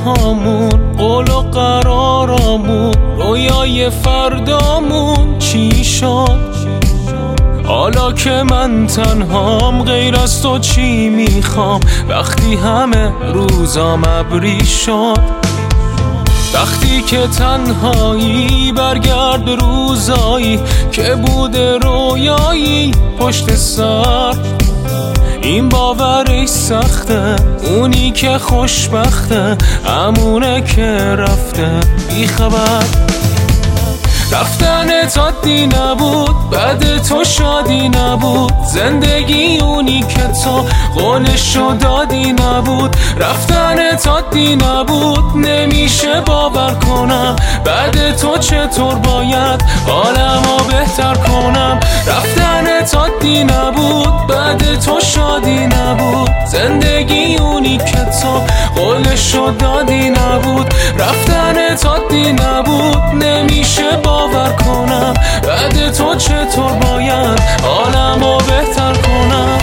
تنهامون، قول و قرارامون، رویای فردامون چی شد؟ حالا که من تنهام غیر از تو چی میخوام؟ وقتی همه روزام ابری شد، وقتی که تنهایی برگرد به روزایی که بوده رویایی پشت سر. این باورش سخته، اونی که خوشبخته همونه که رفته بی خبر. رفتن عادی نبود، بعد تو شادی نبود، زندگی اونی که تو قولشو دادی نبود. رفتن عادی نبود، نمیشه باور کنم بعد تو چطور باید حالمو بهتر کنم. رفتن عادی نبود، بعد تو شادی نبود، زندگی اونی که تو قولشو دادی نبود. رفتن عادی نبود، نمیشه باور کنم بعد تو چطور باید حالمو بهتر کنم.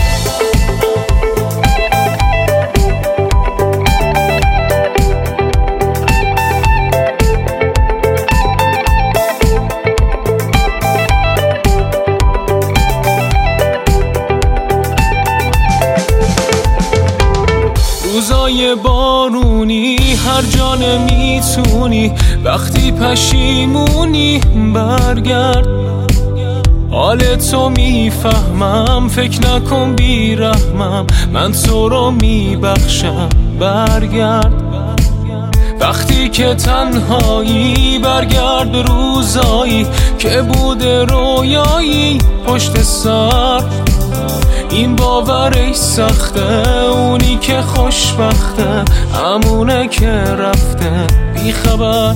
روزای بارونی هر جا نمیتونی، وقتی پشیمونی برگرد. حال تو میفهمم، فکر نکن بیرحمم، من تو رو میبخشم برگرد. وقتی که تنهایی برگرد به روزایی که بوده رویایی پشت سر. این باورش سخته، اونی که خوشبخته همونه که رفته بی خبر.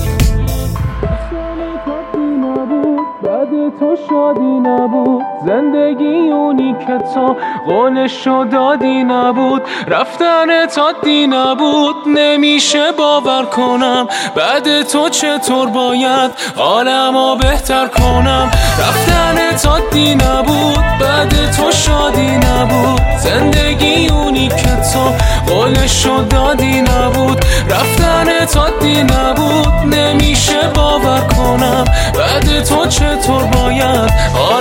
بعد تو شادی نبود، زندگی اونی که تو قولشو دادی نبود. رفتن عادی نبود، نمیشه باور کنم بعد تو چطور باید حالمو بهتر کنم. رفتن عادی نبود، بعد تو شادی نبود، زندگی اونی که تو قولشو دادی نبود. رفتن عادی نبود، نمیشه باور کنم بعد تو چطور باید